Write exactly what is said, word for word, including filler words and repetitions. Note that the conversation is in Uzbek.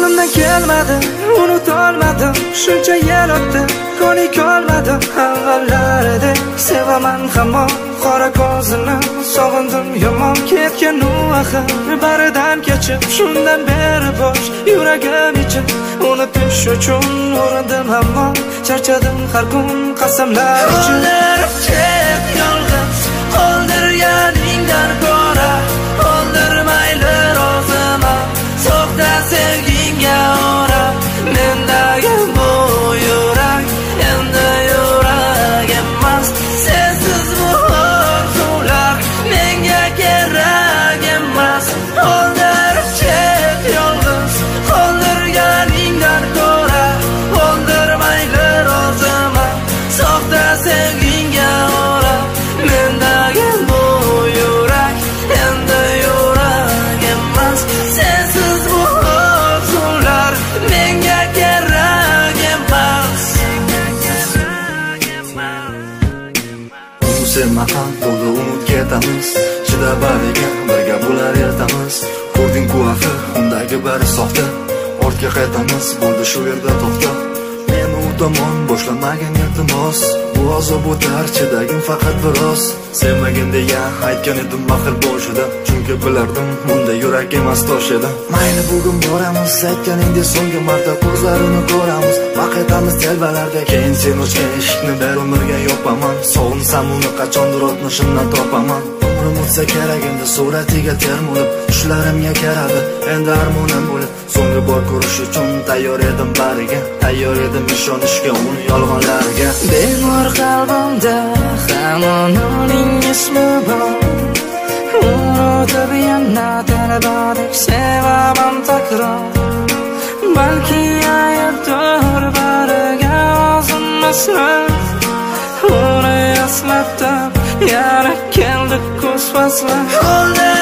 Qo'limdan kelmadi, unutolmadim. Shuncha yil o'tdi, ko'nikolmadim. Avvallaridek sevaman hamon. Qora ko'zini sog'indim yomon. Ketgan u axir baridan kechib, shundan beri bosh yuragim ichib. Unutish uchun urindim hamon. Charchadim har kun qasamlar uchun. O'ldirib yolg'iz qoldirganingdan ko'ra, qoldirmayli roziman. So'xda sevgingga ora, mendagi bu yurak endi yurak emas. Sensiz bu orzular menga kerak emas. Qoldirib ket yolg'iz qoldirganingdan ko'ra, qoldirmayli roziman. So'xda sevgingga ora, mendagi bu yurak endi yurak emas. Sensiz bu orzular menga kerak emas. Sevmahan to'g'ri unut ketamiz. Chida bariga birga bo'lar ertamiz. Ko'rding-ku axir undagi bari soxta. Ortga qaytamiz, bo'ldi shu yerda to'xta. Men u tomon boshlamagan iltimos. Bu azob o'tar, chidagim faqat biroz. Sevmagin deya aytgan edim axir boshida. Chunki bilardim unda yurak emas tosh edi. Mayli bugun boramiz, aytganingdek so'nggi marta ko'zlarini ko'ramiz. Vaqtamiz telbalarda, keyin sen ochgan eshikni bir umrga yopaman. Sog'insam uni qachondir o'tmishimdan topaman. Umrim o'tsa kerak endi suratiga termulib, tushlarimga kiradi endi armonim bo'lib. So'nggi bor ko'rish uchun tayyor edim bariga, tayyor edim ishonishga uni yolg'onlarga. Bemor qalbimda hamon uning ismi bor. Unutib yana talabadek sevaman takror. Balki ayabdir bariga ozimmaslar. Uni eslatib yana keldi kuz fasli.